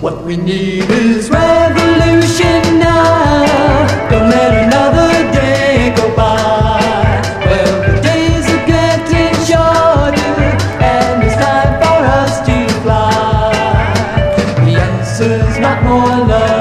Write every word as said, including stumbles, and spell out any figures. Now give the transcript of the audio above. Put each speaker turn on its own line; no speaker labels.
What we need is revolution now. Don't let another day go by. Well, the days are getting shorter, and it's time for us to fly. The answer's not more love.